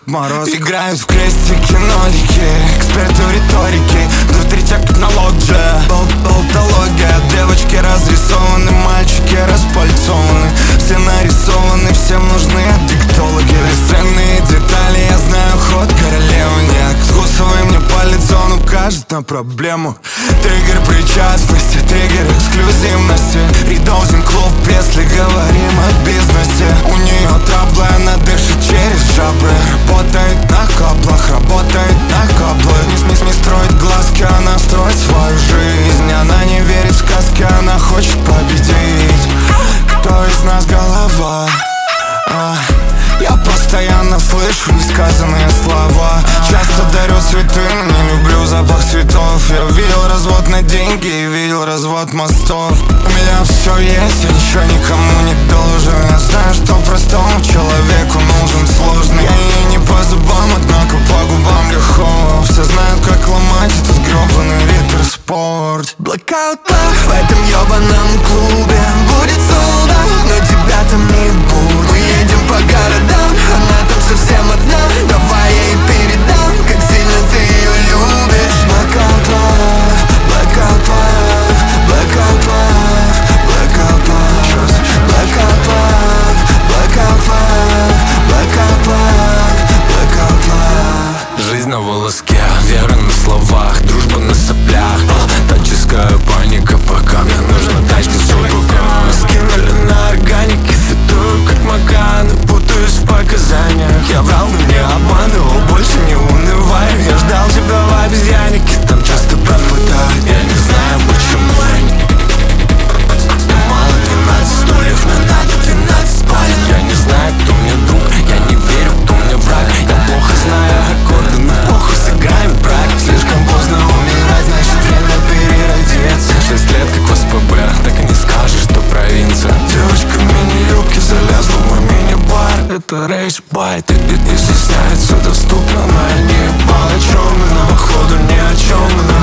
Мороз. Играют в крестики, нолики, эксперты в риторике. Внутри тех технология, болтология. Девочки разрисованы, мальчики распальцованы. Все нарисованы, всем нужны диктологи. Бесценные детали, я знаю ход королевы. Не откусывай мне палец, он укажет на проблему. Триггер причастности, триггер эксклюзивности. Редоузинг клуб, если говорим о бизнесе. У нее траблы, она дышит через жабры. Работает на каплах, работает на каплы. Не строит глазки, она строит свою жизнь. Она не верит в сказки, она хочет победить. Кто из нас голова? Я постоянно слышу несказанные слова. Часто дарю цветы, но не люблю запах цветов. Я видел развод на деньги и видел развод мостов. У меня все есть, я ничего никому не должен. Я знаю, что простому человеку нужен сложный. Я ей не по зубам, однако по губам легко. Все знают, как ломать этот гребаный ритер-спорт. Blackout Love в этом ебаном клубе будет солда, но тебя там не будет. Мы едем по городам, она там совсем одна. Давай я ей передам, как сильно ты ее любишь. Blackout Love, Blackout Love, Blackout Love, Blackout Love, Blackout Love, Blackout Love, Blackout Love, Blackout Love. Жизнь на волоске, вера на словах, дружба на соплях. Таческая паника, пока мне нужна тачка с супругом. Скинули на органике, фитую как Маканы. Путаюсь в показаниях, я врал, но не обманывал. Больше не унывай, я ждал тебя в обезьяннике. Там часто пропадает, я не знаю почему. Мало 12 стульев, но надо 12 спален. Я не знаю, кто мне друг, я не верю, кто мне враг. Я плохо знаю аккорды, но плохо сыграем брак. Слишком поздно умирать, значит время переродиться. 6 лет как в СПБ, так и не скажешь, что провинция. Девочка в мини-юбке залезла в мой мини-бар. Это рейс-байт, и стесняется доступно, но я не ебал. О чем мы, но походу ни о чем мы.